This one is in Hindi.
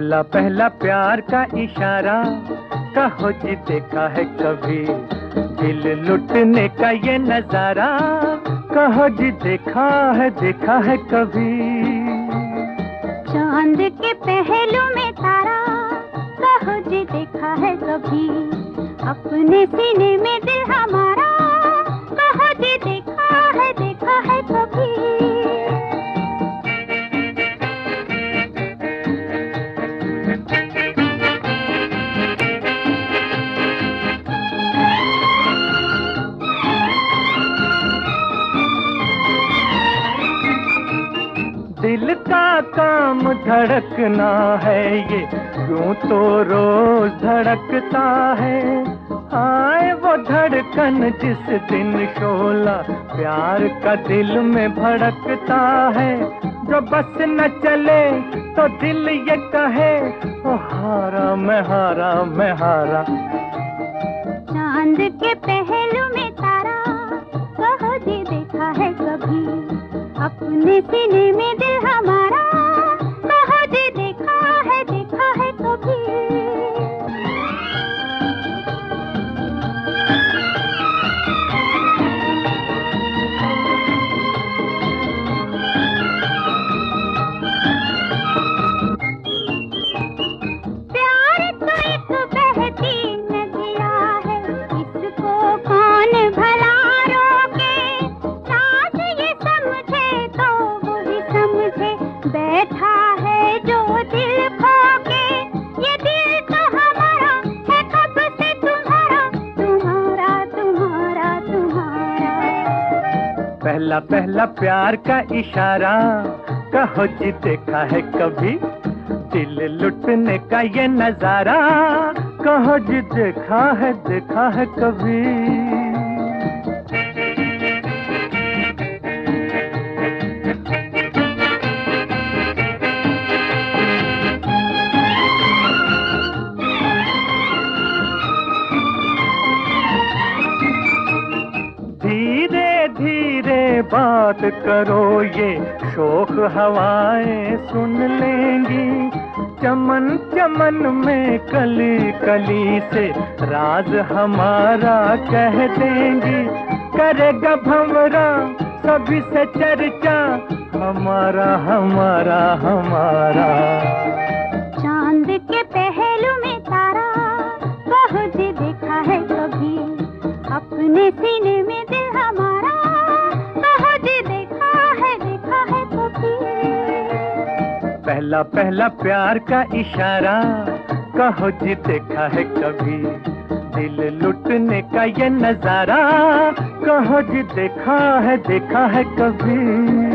पहला पहला प्यार का इशारा, कहो जी देखा है कभी दिल लुटने का ये नजारा, कहो जी देखा है कभी। चांद के पहलू में तारा, कहो जी देखा है कभी अपने सीने में दिल हमारा, कहो जी देखा है कभी। दिल का काम धड़कना है ये, यूं तो रोज धड़कता है। आए वो धड़कन जिस दिन शोला प्यार का दिल में भड़कता है। जो बस न चले तो दिल ये कहे, ओ हारा मैं हारा मैं हारा। चांद के पहलू में तारा, कहो जी देखा है कभी अपने सीने में दिल हमारा, कहो जी देखा है कभी। प्यार तो एक बहती नदिया है, इसको कौन भला रोके। साथ ये समझे तो वो भी समझे, बैठा है जो दिल खोके। ये दिल तो हमारा है कब से तुम्हारा, तुम्हारा तुम्हारा तुम्हारा। पहला पहला प्यार का इशारा, कहो जी देखा है कभी दिल लुटने का ये नजारा, कहो जी देखा है कभी। धीरे धीरे बात करो ये शोख हवाएं सुन लेंगी। चमन चमन में कली कली से राज हमारा कह देंगी। करेगा भंवरा सभी से चर्चा, हमारा हमारा हमारा। चांद के पहलू में तारा, कहो जी देखा है कभी अपने सीने में दिल हमारा, कहो जी देखा है कभी। पहला पहला प्यार का इशारा, कहो जी देखा है कभी दिल लुटने का ये नजारा, कहो जी देखा है कभी।